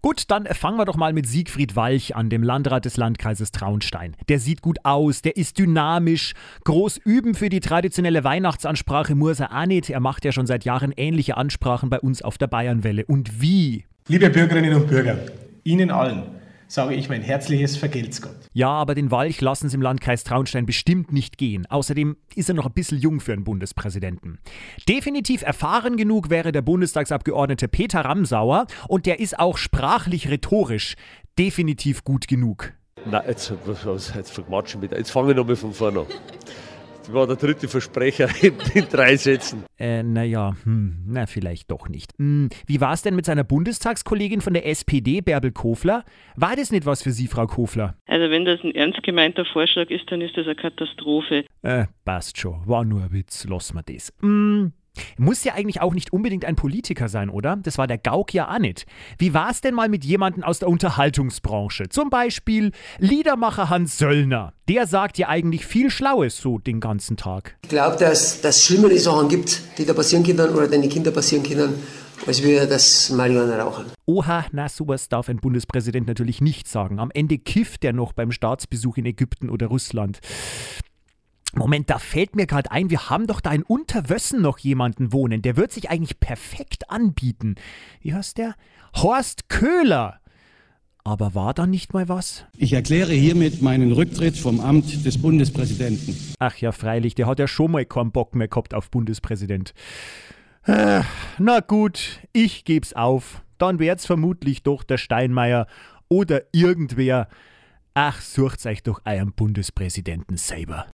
Gut, dann fangen wir doch mal mit Siegfried Walch an, dem Landrat des Landkreises Traunstein. Der sieht gut aus, der ist dynamisch. Groß üben für die traditionelle Weihnachtsansprache muss er auch nicht. Er macht ja schon seit Jahren ähnliche Ansprachen bei uns auf der Bayernwelle. Und wie? Liebe Bürgerinnen und Bürger, Ihnen allen sage ich mein herzliches Vergelt's Gott. Ja, aber den Walch lassen sie im Landkreis Traunstein bestimmt nicht gehen. Außerdem ist er noch ein bisschen jung für einen Bundespräsidenten. Definitiv erfahren genug wäre der Bundestagsabgeordnete Peter Ramsauer und der ist auch sprachlich rhetorisch definitiv gut genug. Nein, jetzt vermatschen mit. Jetzt fange ich nochmal von vorne an. Das war der dritte Versprecher in 3 Sätzen. Vielleicht doch nicht. Wie war es denn mit seiner Bundestagskollegin von der SPD, Bärbel Kofler? War das nicht was für Sie, Frau Kofler? Also wenn das ein ernst gemeinter Vorschlag ist, dann ist das eine Katastrophe. Passt schon. War nur ein Witz. Lassen wir das. Muss ja eigentlich auch nicht unbedingt ein Politiker sein, oder? Das war der Gauck ja auch nicht. Wie war es denn mal mit jemandem aus der Unterhaltungsbranche? Zum Beispiel Liedermacher Hans Söllner. Der sagt ja eigentlich viel Schlaues so den ganzen Tag. Ich glaube, dass es schlimmere Sachen gibt, die da passieren können oder deine Kinder passieren können, als wir das Marihuana rauchen. Oha, na sowas darf ein Bundespräsident natürlich nicht sagen. Am Ende kifft er noch beim Staatsbesuch in Ägypten oder Russland. Moment, da fällt mir gerade ein, wir haben doch da in Unterwössen noch jemanden wohnen. Der wird sich eigentlich perfekt anbieten. Wie heißt der? Horst Köhler. Aber war da nicht mal was? Ich erkläre hiermit meinen Rücktritt vom Amt des Bundespräsidenten. Ach ja, freilich, der hat ja schon mal keinen Bock mehr gehabt auf Bundespräsident. Na gut, ich geb's auf. Dann wär's vermutlich doch der Steinmeier oder irgendwer. Ach, sucht's euch doch euren Bundespräsidenten selber.